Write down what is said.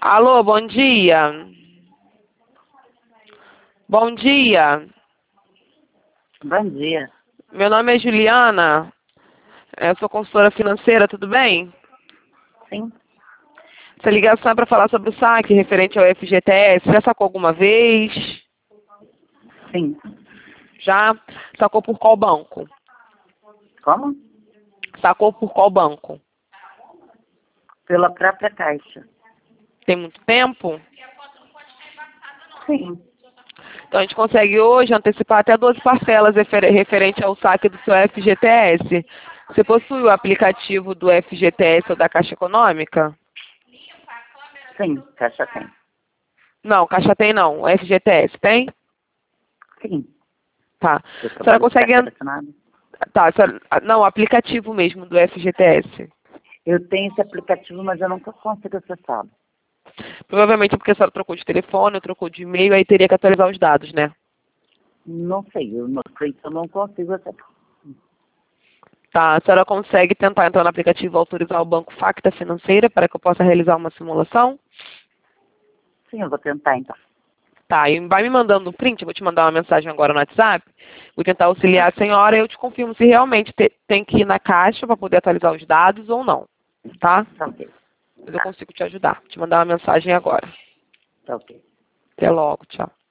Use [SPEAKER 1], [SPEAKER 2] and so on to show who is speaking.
[SPEAKER 1] Alô, bom dia. Bom dia.
[SPEAKER 2] Bom dia.
[SPEAKER 1] Meu nome é Juliana. Eu sou consultora financeira, tudo bem?
[SPEAKER 2] Sim,
[SPEAKER 1] Essa ligação é para falar sobre o saque referente ao FGTS. Já sacou alguma vez?
[SPEAKER 2] sim.
[SPEAKER 1] Já? Sacou por qual banco?
[SPEAKER 2] Como?
[SPEAKER 1] Sacou por qual banco?
[SPEAKER 2] Pela própria Caixa.
[SPEAKER 1] Tem muito tempo?
[SPEAKER 2] Sim.
[SPEAKER 1] Então a gente consegue hoje antecipar até 12 parcelas referente ao saque do seu FGTS. Você possui o aplicativo do FGTS ou da Caixa Econômica?
[SPEAKER 2] Sim, Caixa tem.
[SPEAKER 1] Não, Caixa tem não. O FGTS tem?
[SPEAKER 2] Sim.
[SPEAKER 1] Tá.
[SPEAKER 2] Eu
[SPEAKER 1] A senhora
[SPEAKER 2] trabalho de
[SPEAKER 1] consegue...
[SPEAKER 2] carteira assinada.
[SPEAKER 1] Tá, não, o aplicativo mesmo do FGTS.
[SPEAKER 2] Eu tenho esse aplicativo, mas eu nunca consigo acessá-lo.
[SPEAKER 1] Provavelmente porque a senhora trocou de telefone, trocou de e-mail, aí teria que atualizar os dados, né?
[SPEAKER 2] Não sei, eu não sei se eu não consigo acessar.
[SPEAKER 1] Tá, a senhora consegue tentar entrar no aplicativo e autorizar o banco Facta Financeira para que eu possa realizar uma simulação?
[SPEAKER 2] Sim, eu vou tentar então.
[SPEAKER 1] Tá, e vai me mandando um print, eu vou te mandar uma mensagem agora no WhatsApp. Vou tentar auxiliar a senhora e eu te confirmo se realmente tem que ir na caixa para poder atualizar os dados ou não, tá?
[SPEAKER 2] Tá ok.
[SPEAKER 1] Mas eu consigo te ajudar. Vou te mandar uma mensagem agora.
[SPEAKER 2] Tá ok.
[SPEAKER 1] Até logo, tchau.